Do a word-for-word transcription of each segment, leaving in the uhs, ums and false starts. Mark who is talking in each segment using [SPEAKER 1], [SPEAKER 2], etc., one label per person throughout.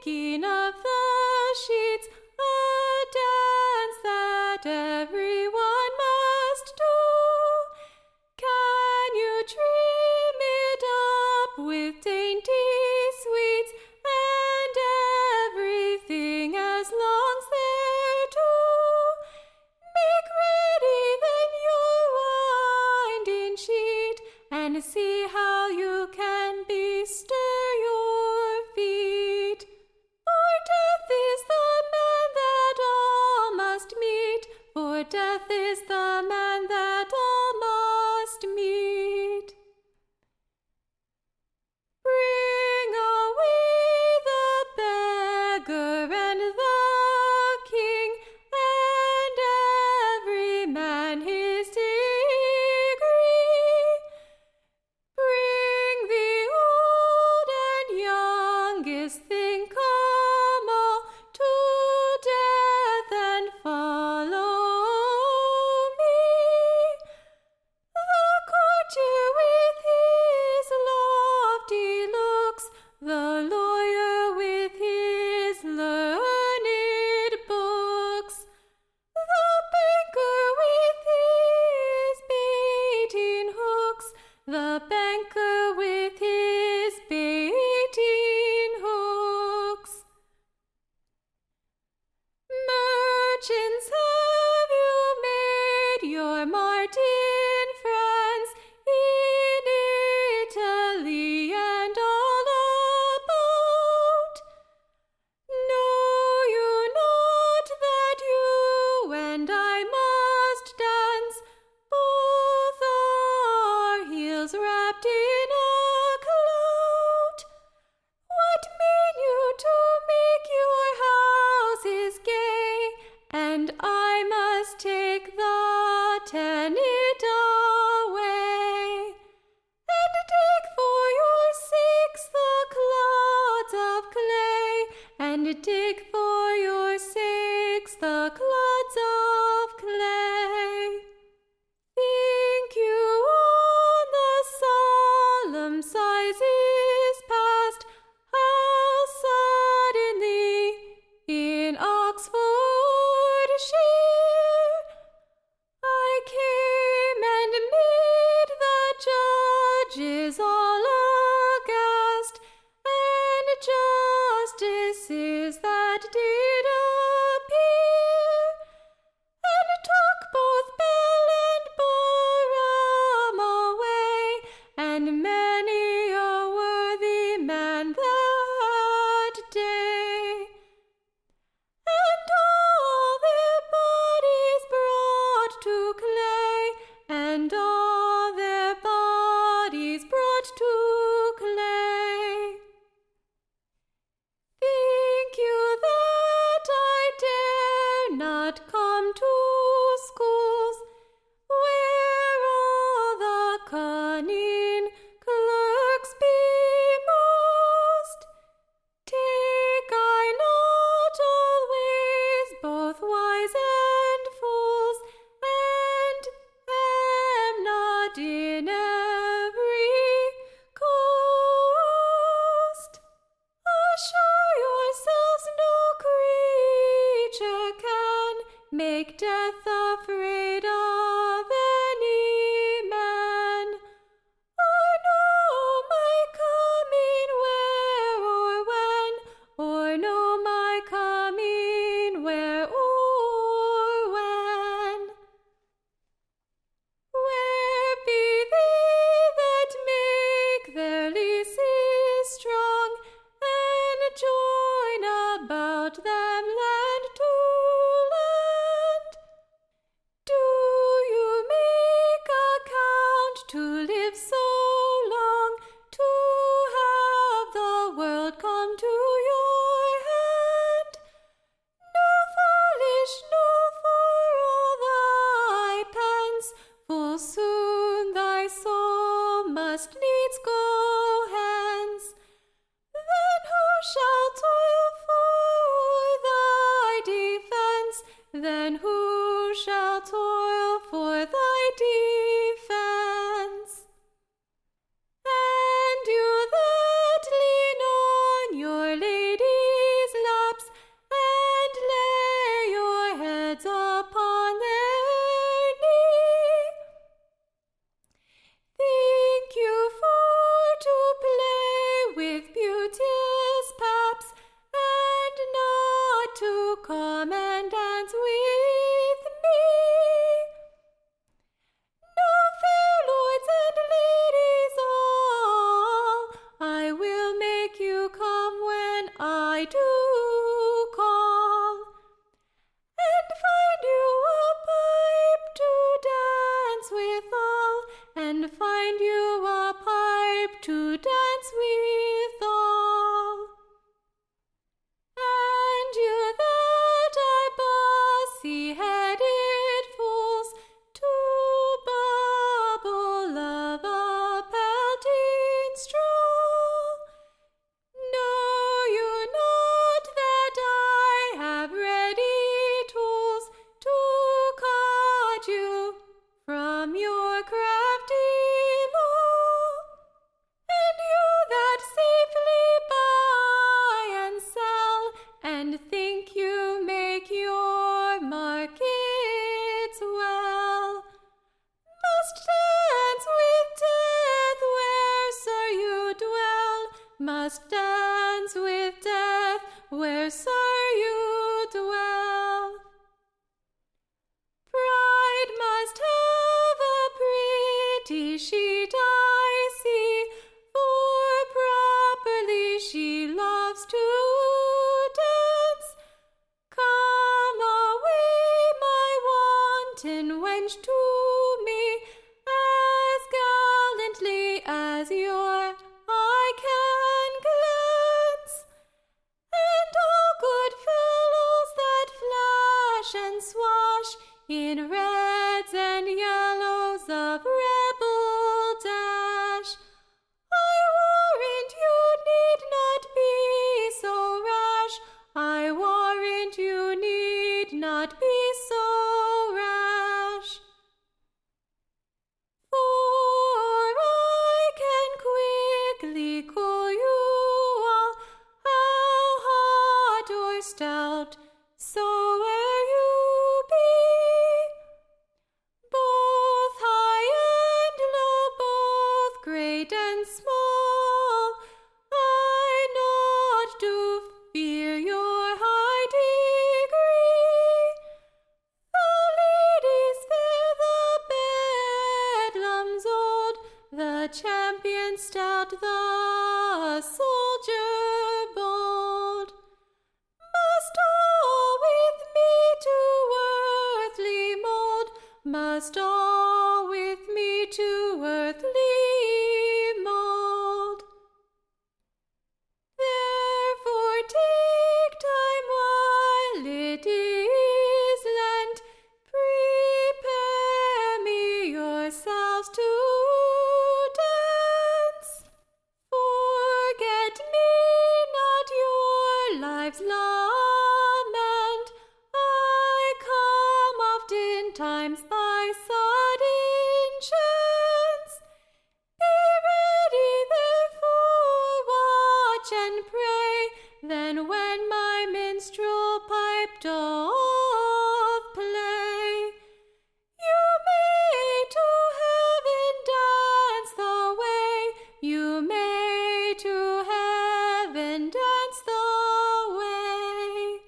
[SPEAKER 1] skin of the sheets, a dance that everyone must do. Can you trim it up with dainty sweets and everything as long's there too? Make ready then your winding sheet, and see how you can bestir your feet. For death is the man that all must meet, for death is the man that all must meet. Bring away the beggar and the king, and every man his degree. Bring the old and youngest thing, come all to death and follow me. The courtier with his lofty looks, the lawyer with his learned books, the banker with his baiting hooks, the banker with his baiting hooks. Merchants, have you made your Martin friends in Italy and all about? Know you not that you and I must dance, both our heels wrapped in a clout? What mean you to make your houses gay, and I must take the tenant away, and dig for your sakes the clods of clay, and dig for your sakes the clods of clay? Think you on the solemn sizes past, how suddenly in Oxfordshire I came and made the judges all aghast, and justices that did appear, and took both Bell and Boram away, and many a worthy man that day. And all their bodies brought to clay, and all their bodies brought to clay. Think you that I dare not come to schools, where all the cunning clerks be most? Take I not always both wise and fools, and am not in every coast? Assure yourselves no creature can must dance with death wheresoe'er you dwell. Pride must have a pretty sheet, I see, for properly she loves to dance. Come away, my wanton wench, to me, as gallantly as your eye can glance. And all good fellows that flash and swash in reds and yellows of rebel dash, I warrant you need not be so rash. I warrant you need not be so rash. For I can quickly call you all, how hot or stout soe'er you be, both high and low, both great and small. I not do fear your high degree. The ladies fair, the bedlams old, the champion stout, the soldier bold, must all with me to earthly mold, must all with me to earthly mold. Therefore take time while it is lent, prepare me yourselves to dance. Forget me not your lives' lament. I come oftentimes by sudden chance. Be ready, therefore, watch and pray. Then when my minstrel pipe doth play, you may to heaven dance the way. You may to heaven dance the way.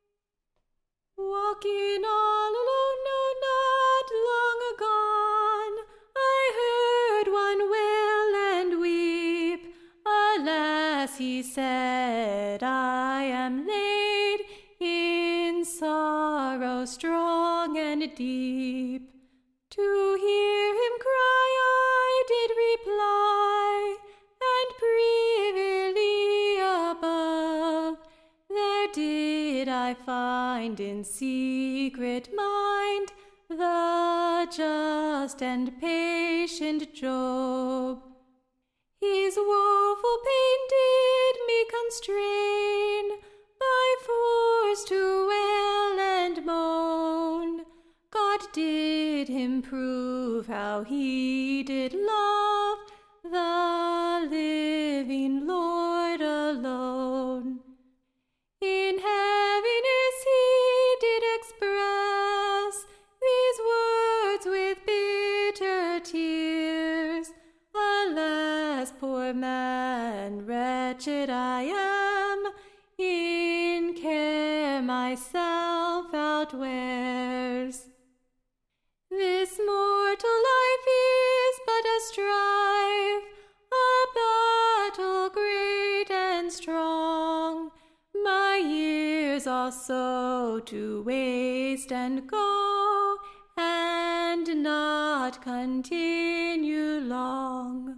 [SPEAKER 1] Walking all alone, no, not long agone, I heard one wail and weep. Alas, he said, I am laid in sorrow strong and deep. To hear him cry, I did reply, and privily above there did I find in secret mind the just and patient Job. His woeful pain did me constrain by force to wail and moan. God did him prove how he did love the living Lord alone. In heaviness he did express these words with bitter tears. Alas, poor man, wretched I am, in care myself outwears. This mortal life is but a strife, a battle great and strong. My years also to waste and go, and not continue long.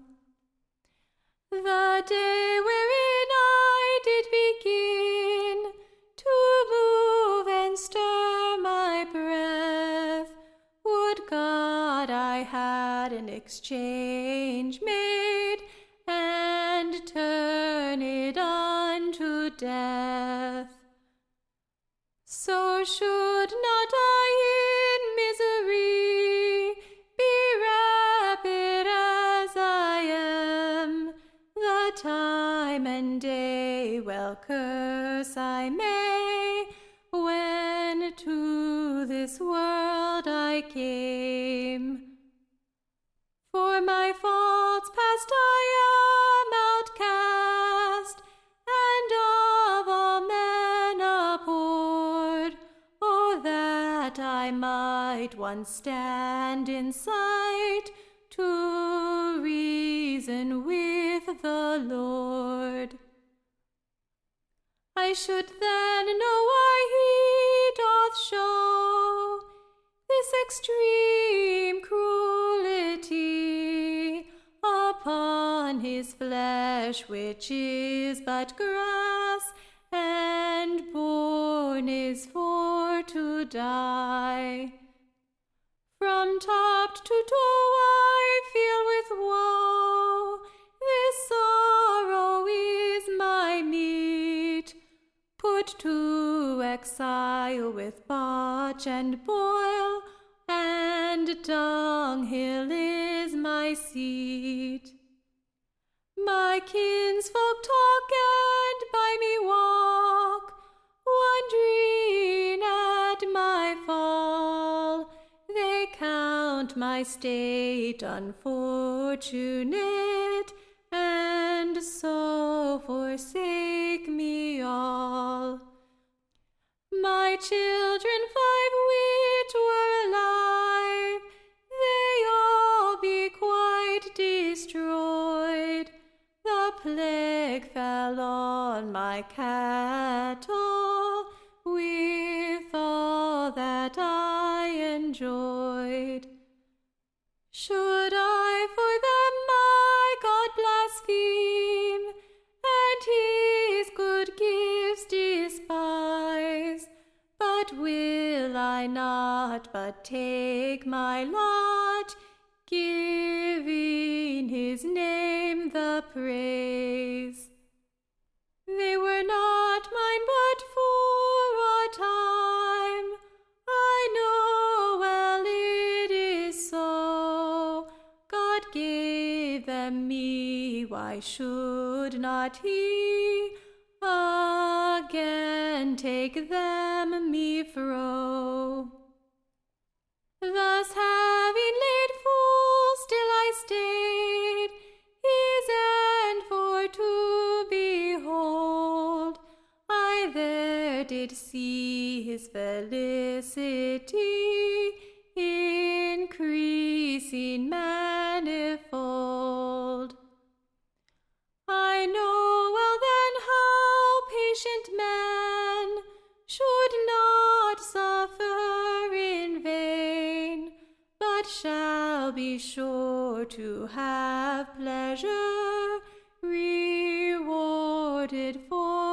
[SPEAKER 1] The day wherein I did begin to move and stir my breath, would God I had an exchange made, and turn it unto death. So should not I in misery be rapid as I am, the time and day well curse I may, when to this world I came. For my faults past I am outcast, might once stand in sight to reason with the Lord. I should then know why he doth show this extreme cruelty upon his flesh, which is but grass, and born is for to die. From top to toe I feel with woe, this sorrow is my meat. Put to exile with botch and boil, and dunghill is my seat. My kinsfolk talk and by me walk, wondering at my fall. They count my state unfortunate, and so forsake me all. My children five which were alive, they all be quite destroyed. The plague fell on my cattle with all that I enjoyed. Should I for them my God blaspheme, and his good gifts despise? But will I not but take my lot, giving his name the praise? They were not mine but for a time, I know well it is so. God gave them me, why should not he again take them me fro? Thus having laid full still I stayed his end for to behold. I there did see his felicity increasing manifold. I know well then how patient man should not suffer in vain, but shall be sure to have pleasure rewarded for